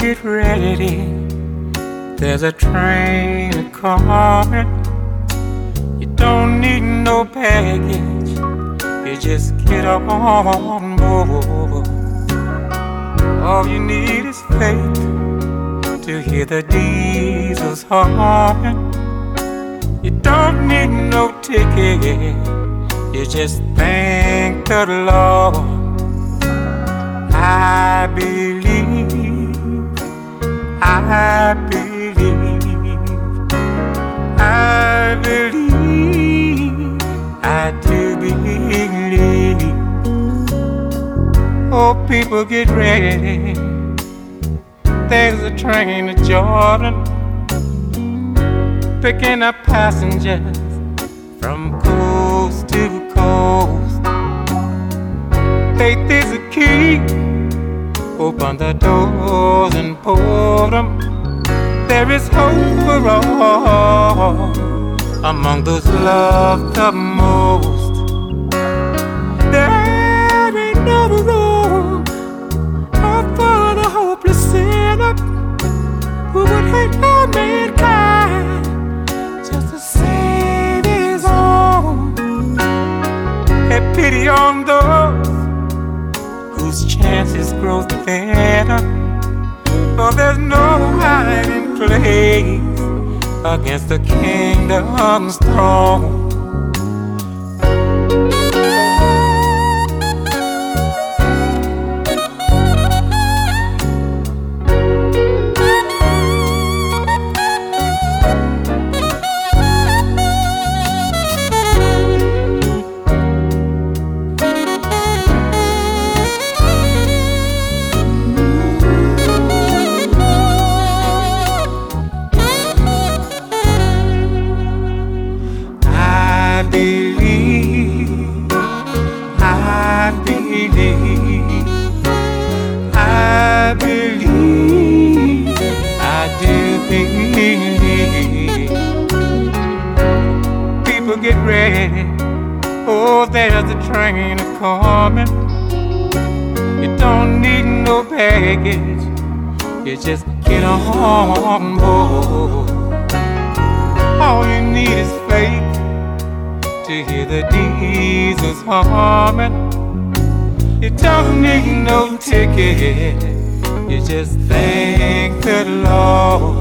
get ready. There's a train a-comin'. You don't need no baggage. You just get on board. All you need is faith to hear the diesels humming. You don't need no ticket. You just thank the Lord. I believe, I believe, I believe, I do believe. Oh, people get ready. There's a train to Jordan, picking up passengers from coast to coast. Faith is a key. Open the doors and pour them. There is hope for all among those loved the most. There ain't no room for the hopeless sinner who would hate all mankind just to save his own. Have pity on those whose chances grow thinner, for there's no hiding place against the kingdom's throne. Get ready, oh, there's a train a-comin'. You don't need no baggage, you just get on board. All you need is faith to hear the diesels humming. You don't need no ticket, you just thank the Lord.